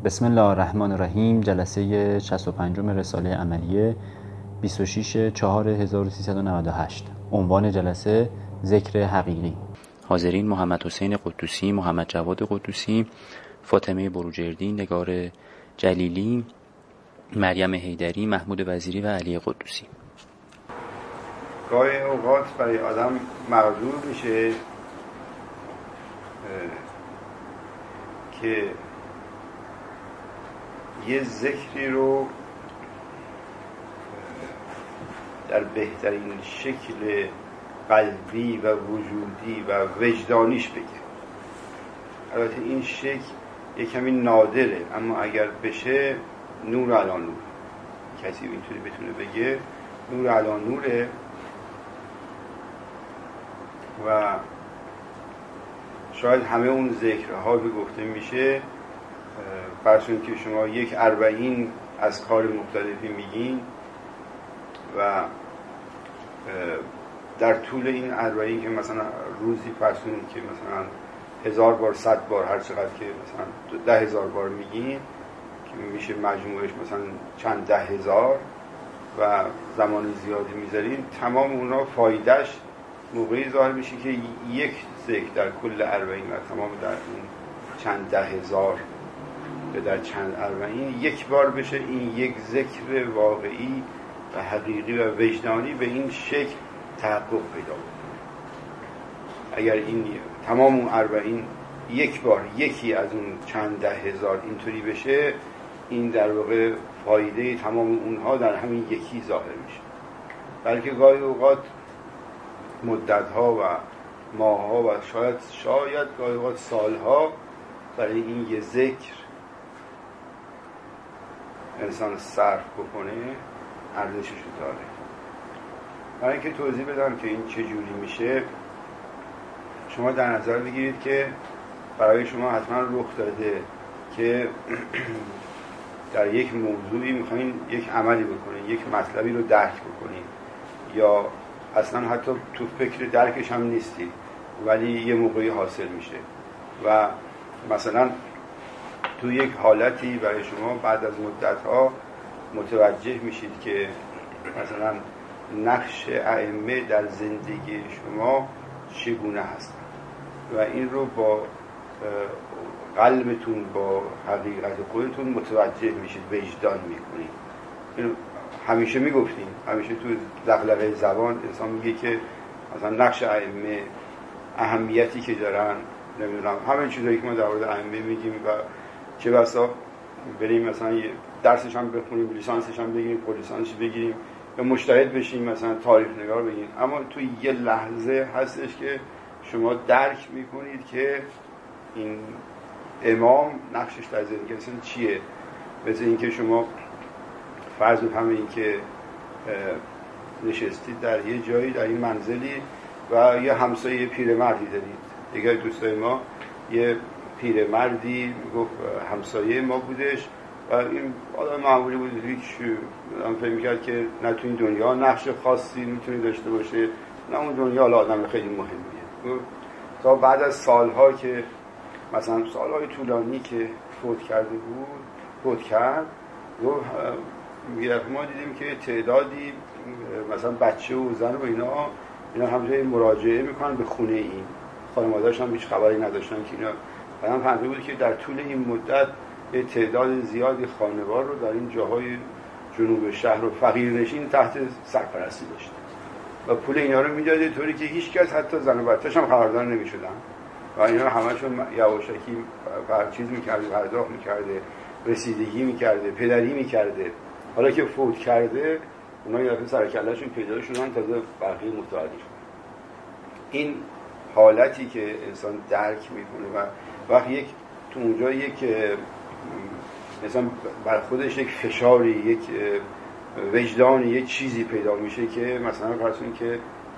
بسم الله الرحمن الرحیم. جلسه 65 رساله عملیه 26/4/1398. عنوان جلسه ذکر حقیقی. حاضرین: محمد حسین قدوسی، محمد جواد قدوسی، فاطمه بروجردی، نگار جلیلی، مریم حیدری، محمود وزیری و علی قدوسی. گاهی اوقات برای آدم مقدور میشه که یه ذکری رو در بهترین شکل قلبی و وجودی و وجدانیش بگه. البته این شکل یه کمی نادره، اما اگر بشه نور علی نور، کسی اینطوری بتونه بگه نور علی نوره. و شاید همه اون ذکرها که گفته میشه، فرض کنید که شما 1/40 از کار مختلفی میگین و در طول این 40 که مثلا روزی فرض کنید که مثلا 1000 بار 100 بار هر چقدر که مثلا 10,000 بار میگین که میشه مجموعش مثلا چند 10,000 و زمان زیادی میذارین، تمام اونا فایدهش موقعی ظاهر میشه که یک ذکر در کل 40 و تمام در این چند 10,000 یا در چند 40 یک بار بشه این یک ذکر واقعی و حقیقی و وجدانی به این شکل تحقق پیدا کنه. اگر این تمام اون 40 یک بار یکی از اون چند 10,000 اینطوری بشه، این در واقع فایده تمام اونها در همین یکی ظاهر میشه. بلکه گاهی اوقات مدت‌ها و ماه‌ها و شاید گاهی اوقات سال‌ها برای این یه ذکر انسان صرف بکنه ارزشش رو داره. برای اینکه توضیح بدم که این چجوری میشه، شما در نظر بگیرید که برای شما حتما رخ داده که در یک موضوعی میخواین یک عملی بکنین، یک مطلبی رو درک بکنین، یا اصلا حتی تو فکر درکش هم نیستی ولی یه موقعی حاصل میشه و مثلا تو یک حالتی برای شما بعد از مدت‌ها متوجه میشید که مثلا نقش ائمه در زندگی شما چگونه هست و این رو با قلبتون، با حقیقت خودتون متوجه میشید، وجدان میکنید. این همیشه میگفتیم، همیشه تو دغدغه زبان انسان میگه که مثلا نقش ائمه، اهمیتی که دارن، نمیدونم همه چیزایی که ما در مورد ائمه میگیم و چه بسا بریم مثلا درسش هم بخونیم، لیسانسش هم بگیریم، پلیسانسش بگیریم یا مجتهد بشیم، مثلا تاریخ نگار بگیم، اما تو یه لحظه هستش که شما درک میکنید که این امام نقشش در زندگی اصلا چیه. مثل این که شما فرض بفرمایید که نشستید در یه جایی، در این منزلی و یه همسایه پیرمردی دارید. دیگه دوستای ما یه پیرمردی گفت همسایه ما بودش و این آدم معمولی بود، هیچ آدم فکر می‌کرد که نه تو این دنیا نقش خاصی میتونه داشته باشه، نه اون دنیا آدم خیلی مهمیه. تا بعد از سالها که مثلا سالهای طولانی که فوت کرد و ما دیدیم که تعدادی مثلا بچه و زن و اینا همجوری مراجعه میکنن به خونه این خانواده‌اش، هم هیچ خبری نداشتن که اینا بعدم فهمیده بود که در طول این مدت یه تعداد زیادی خانوار رو در این جاهای جنوب شهر و فقیرنشین تحت سرپرستی داشت و پول اینا رو میداده طوری که هیچ کس حتی زن و بچه‌ش هم خبردار نمیشدن و اینا همشون یواشکی چیز میکرده، پرداخت میکرده، رسیدگی میکرده، پدری میکرده. حالا که فوت کرده اونا یه دفعه سرکله‌شون پیدا شدن، تازه بقیه متوجه شدن. این حالتی که انسان درک میکنه و وقتی تو اونجا یک مثلا بر خودش یک فشاری، یک وجدانی، یک چیزی پیدا میشه که مثلا فرض کنید که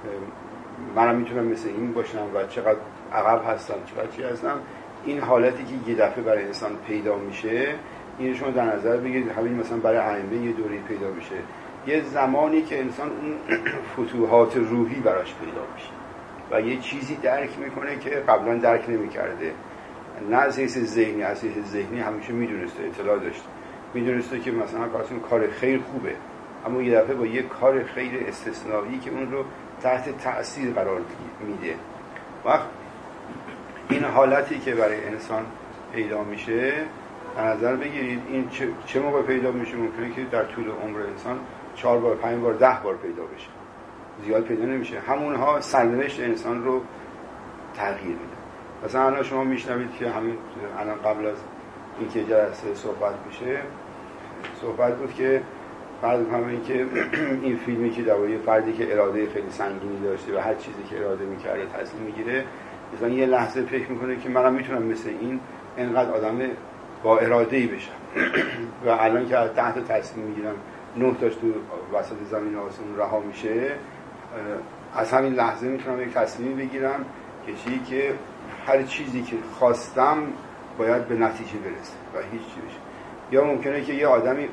منم میتونم مثل این باشم و چقدر عقب هستم، چقدر چی هستم. این حالتی که یه دفعه برای انسان پیدا میشه، این شما در نظر بگیرید همین مثلا برای ائمه یه دوری پیدا میشه، یه زمانی که انسان اون فتوحات روحی براش پیدا میشه و یه چیزی درک میکنه که قبلا درک نمیکرده نه از حیث ذهنی، از حیث ذهنی همیشه میدونسته، اطلاع داشته، میدونسته که مثلا فرض کار خیر خوبه، اما یه دفعه با یک کار خیر استثنایی که اون رو تحت تأثیر قرار میده. وقت این حالتی که برای انسان پیدا میشه در نظر بگیرید، این چه موقع پیدا میشه؟ ممکنه که در طول عمر انسان 4 بار 5 بار 10 بار پیدا بشه، زیاد پیدا نمیشه. همونها سرنوشت انسان رو تغییر میده. مثلا الان شما میشنوید که همین الان قبل از اینکه جلسه صحبت بشه صحبت بود که فرض کنیم که این فیلمی که درباره فردی که اراده خیلی سنگینی داشته و هر چیزی که اراده میکرده تسلیم میگیره، مثلا یه لحظه فکر میکنه که منم میتونم مثل این انقدر آدم با اراده‌ای بشم و الان که تحت تسلیم میگیرم 9 تاش تو وسط زمین آسمون رها میشه، از همین لحظه میتونم یک تصمیمی بگیرم که هر چیزی که خواستم باید به نتیجه برسه و هیچ چی بشه. یا ممکنه که یه آدمی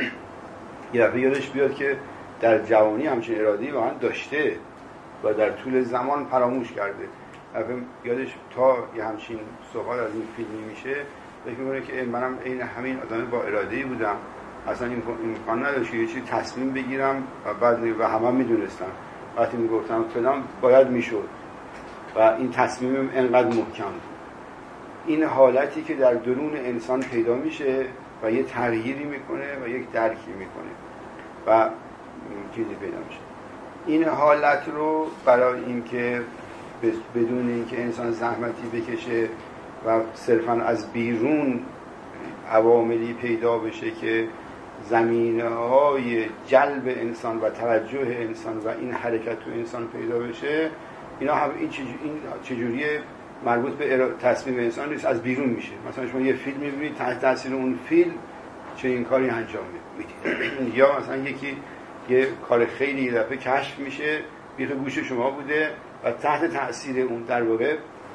یه دفعه یادش بیاد که در جوانی همچین اراده‌ای واقعا داشته و در طول زمان فراموش کرده. یادش تا یه همچین صحبت از این فیلمی میشه فکر میکنه که منم عین همین آدم با اراده‌ای بودم، اصلا امکان نداشت یه چیزی تصمیم بگیرم و بعد و همه میدونستم وقتی میگفتم فلان باید میشد و این تصمیمم انقدر محکم بود. این حالتی که در درون انسان پیدا میشه و یه تغییری میکنه و یک درکی میکنه و چیزی پیدا میشه. این حالت رو برای اینکه بدون اینکه انسان زحمتی بکشه و صرفا از بیرون عواملی پیدا بشه که زمینه‌های جلب انسان و توجه انسان و این حرکت تو انسان پیدا بشه، اینا هم این چجوریه مربوط به تصمیم انسان نیست، از بیرون میشه. مثلا شما یه فیلم می‌بینید، تحت تاثیر اون فیلم چه این کاری انجام میدید یا مثلا یه کار خیلی یه دفعه کشف میشه بیخ گوش شما بوده و تحت تاثیر اون در واقع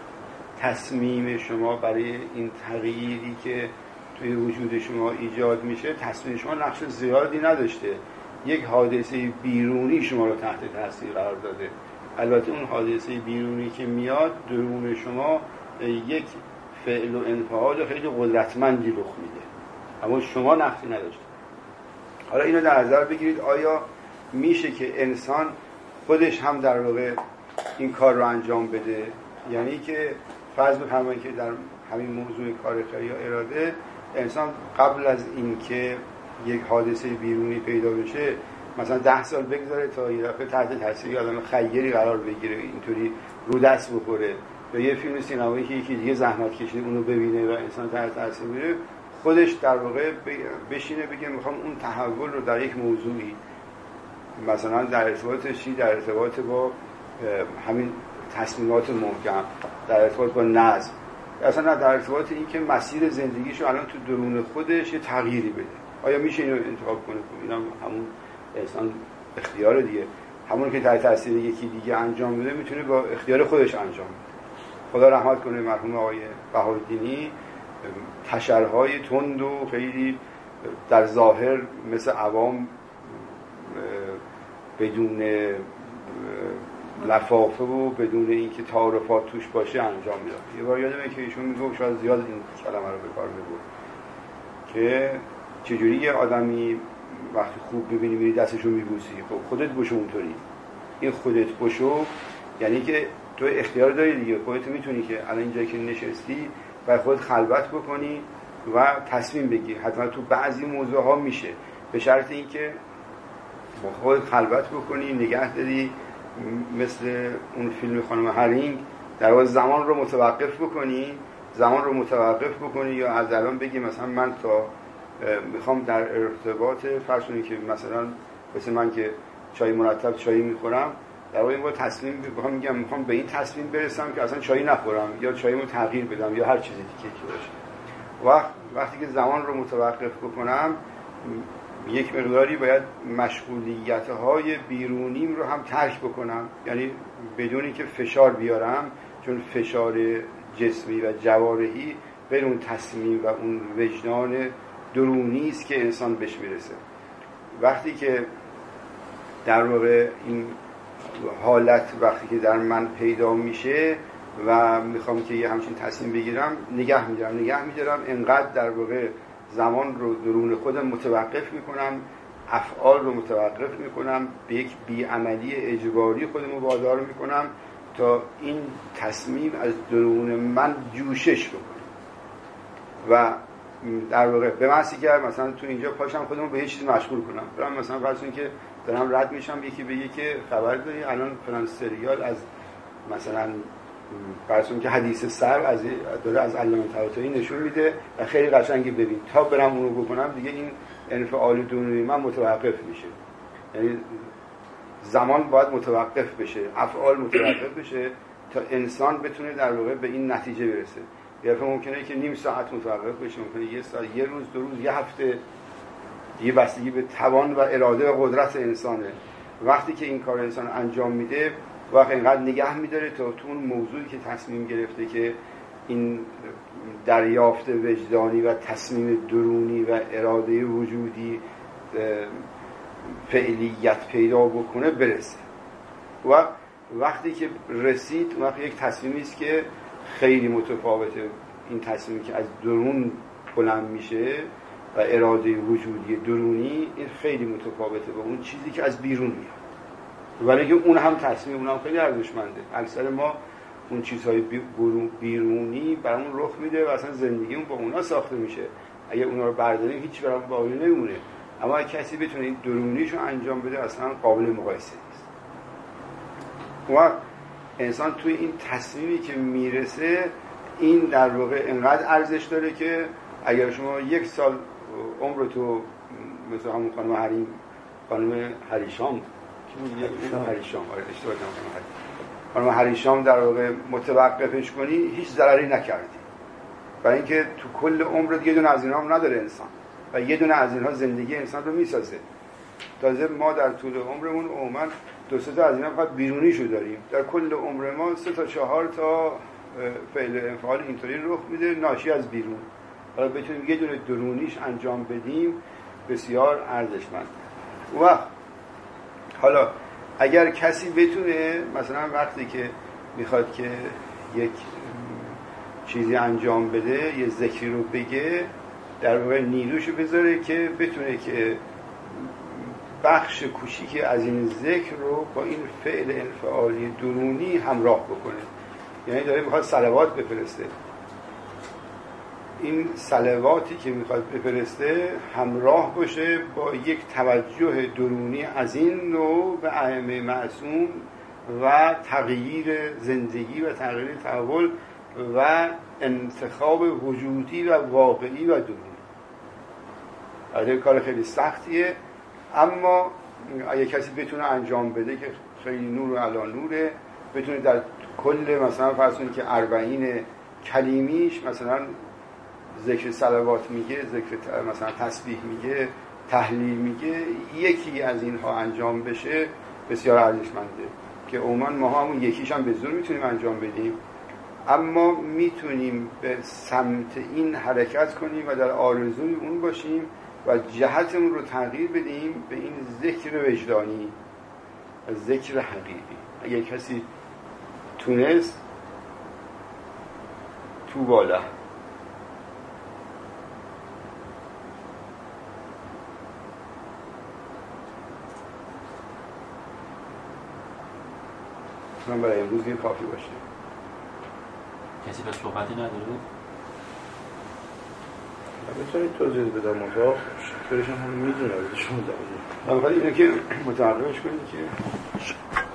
تصمیم شما برای این تغییری که توی وجود شما ایجاد میشه، تصمیم شما نقش زیادی نداشته، یک حادثه بیرونی شما رو تحت تاثیر قرار داده. البته اون حادثه بیرونی که میاد درون شما یک فعل و انفعال خیلی قدرتمندی رخ میده، اما شما نقشی نداشته. حالا اینو در نظر بگیرید، آیا میشه که انسان خودش هم در واقع این کار رو انجام بده؟ یعنی که فرض بفرمایید که در همین موضوع کار خیر یا اراده، انسان قبل از اینکه یک حادثه بیرونی پیدا بشه مثلا 10 سال بگذاره تا یه دفعه تحت تاثیر آدم خیری قرار بگیره، اینطوری رو دست بخوره، یا یه فیلم سینمایی که یکی دیگه زحمت کشیده اونو ببینه و انسان تحت تاثیر میره، خودش در واقع بشینه بگه میخوام اون تحول رو در یک موضوعی، مثلا در ارتباط با همین تصمیمات محکم، در ارتباط با نظم، اصلا در ارتباط این که مسیر زندگیشو الان تو درون خودش یه تغییری بده. آیا میشه اینو انتخاب کنه؟ اینا همون انسان اختیار دیگه، همون که در تاثیر یکی دیگه انجام بده میتونه با اختیار خودش انجام بده. خدا رحمت کنه مرحوم آقای بهاءالدینی، تشرهای تند و خیلی در ظاهر مثل عوام بدون لفافه و بدون اینکه تعارفات توش باشه انجام میداد. یه بار یادمه که ایشون میگفت، شاید زیاد این کلمه رو به کار میبرد، که چجوری یه آدمی وقتی خوب ببینی میری دستشو میبوسی، خب خودت بشو اونطوری. این خودت بشو یعنی که تو اختیار داری دیگه، خودت میتونی که الان اینجایی که نشستی برای خودت خلوت بکنی و تصمیم بگیری. حتما تو بعضی موضوع ها میشه، به شرط اینکه با خودت خلوت بکنی، نگه داری، مثل اون فیلم خانم هرینگ در واقع زمان رو متوقف بکنی یا از الان بگی مثلا من تا میخوام در ارتباط فرضونی که مثلا مثل من که چای مرتب چای میخورم، در واقع این با تصمیم میخوام به این تصمیم برسم که اصلا چای نخورم یا چایمو تغییر بدم یا هر چیزی دیگه که باشه. وقتی که زمان رو متوقف بکنم، یک مقداری باید مشغولیت‌های بیرونیم رو هم ترک بکنم، یعنی بدون اینکه فشار بیارم، چون فشار جسمی و جوارحی غیر اون تصمیم و اون وجدان درونی است که انسان بهش میرسه. وقتی که در واقع این حالت وقتی که در من پیدا میشه، و میخوام که یه همچین تصمیم بگیرم، نگه میدارم انقدر در واقع زمان رو درون خودم متوقف میکنم، افعال رو متوقف میکنم، به یک بیعملی اجباری خودم رو وادار میکنم تا این تصمیم از درون من جوشش بکنه. و در واقع به محضی که مثلا تو اینجا پاشم خودمو به یه چیزی مشغول کنم، برام مثلا فرض کنید که دارم رد میشم، یکی به یکی خبر داری الان فلان سریال از مثلا فرض کنید که حدیث سر از داره از علامه طباطبایی نشون میده و خیلی قشنگه، ببین تا برم اونو بکنم دیگه این انفعال درونی من متوقف میشه. یعنی زمان باید متوقف بشه، افعال متوقف بشه تا انسان بتونه در واقع به این نتیجه برسه. یه دفعه ممکنه که نیم ساعت متوقف بشه، ممکنه یه ساعت، یه روز، 2 روز، یه هفته، یه بستگی به توان و اراده و قدرت انسانه. وقتی که این کار انسان انجام میده، وقتی اینقدر نگه میداره تا تو اون موضوعی که تصمیم گرفته که این دریافت وجدانی و تصمیم درونی و اراده وجودی فعلیت پیدا بکنه برسه. و وقتی که رسید، وقتی یک تصمیمی است که خیلی متفاوته، این تصمیمی که از درون بلند میشه و اراده وجودی درونی، این خیلی متفاوته با اون چیزی که از بیرون میاد. ولی که اون هم تصمیم، اون هم خیلی ارزشمنده. اکثر ما اون چیزهای بیرونی برامون رخ میده و اصلا زندگیمون با اونا ساخته میشه. اگه اونا رو برداریم هیچ برامون باقی نمیمونه. اما اگه کسی بتونه این درونیشو انجام بده، اصلا قابل مقایسه نیست. و انسان توی این تصمیمی که میرسه، این در واقع انقدر ارزش داره که اگر شما 1 سال عمرتو مثلا همون خانم هریشام خانم هریشام در واقع متوقفش کنی، هیچ ضرری نکردی. برای اینکه تو کل عمرت یه دونه از اینا هم نداره انسان و یه دونه از اینها زندگی انسان رو میسازه. تازه ما در طول عمرمون عموما 2-3 تا از اینا فقط بیرونیشو داریم. در کل عمر ما 3 تا 4 تا فعل انفعال اینطوری رخ میده ناشی از بیرون. حالا بتونیم یه دونه درونیش انجام بدیم، بسیار ارزشمند. و حالا اگر کسی بتونه مثلا وقتی که میخواد که یک چیزی انجام بده، یه ذکری رو بگه، در واقع نیروشو بذاره که بتونه که بخش کوچیکی از این ذکر رو با این فعل انفعالی درونی همراه بکنه. یعنی داره میخواد صلوات بفرسته، این صلواتی که میخواد بفرسته همراه باشه با یک توجه درونی از این نوع به ائمه معصوم و تغییر زندگی و تغییر تحول و انتخاب وجودی و واقعی و درونی. این کار خیلی سختیه، اما اگه کسی بتونه انجام بده که خیلی نور علی نوره، بتونه در کل مثلا فرض کنید که 40 کلیمیش مثلا ذکر صلوات میگه، ذکر مثلا تسبیح میگه، تحلیل میگه، یکی از اینها انجام بشه بسیار ارزشمنده. که عموما ما همون یکیش هم به زور میتونیم انجام بدیم، اما میتونیم به سمت این حرکت کنیم و در آرزوی اون باشیم و جهتمون رو تغییر بدیم به این ذکر وجدانی، ذکر حقیقی. اگه کسی تونست تو بالا من برای امروز این کافی باشه. کسی به صحبتی نداره؟ بتونید توضیح بده موضوع شکرشون هم میدونه شما دارید. من خواهد اینو که متوقعش کنید که